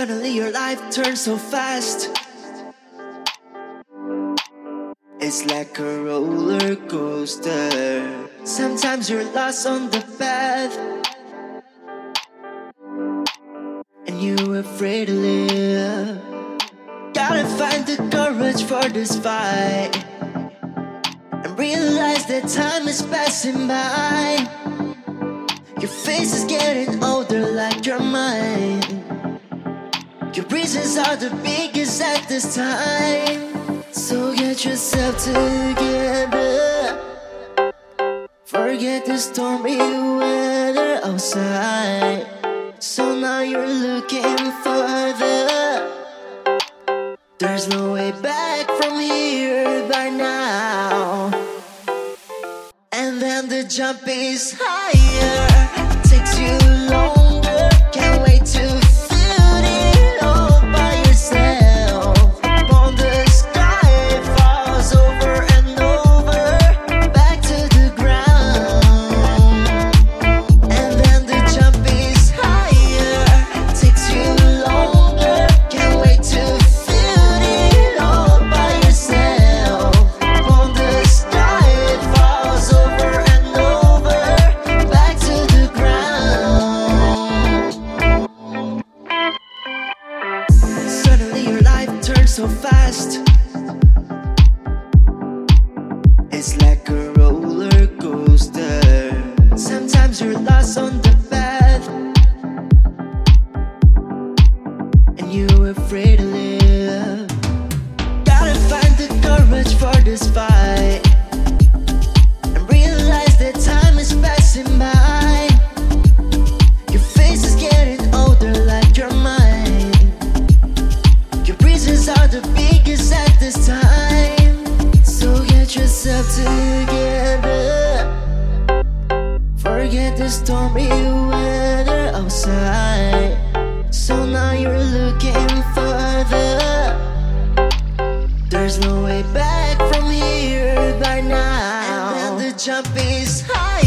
Suddenly your life turns so fast. It's like a roller coaster. Sometimes you're lost on the path, and you're afraid to live. Gotta find the courage for this fight, and realize that time is passing by. Your face is getting older like your mind. Your reasons are the biggest at this time. So get yourself together. Forget the stormy weather outside. So now you're looking further. There's no way back from here by now. And then the jump is higher. Takes you longer. Can't wait to feel it all by yourself. On the sky falls over and over, back to the ground. And then the jump is higher. Takes you longer. Can't wait to feel it all by yourself. On the sky falls over and over, back to the ground. Suddenly your life turns so fast. It's like a roller coaster. Sometimes you're lost on the path, and you're afraid to live. Gotta find the courage for this fight, and realize that time is passing by. Your face is getting older like your mind. Your reasons are the biggest at this time. So get yourself together. Forget the stormy weather outside. So now you're looking further. There's no way back from here by now. And then the jump is high.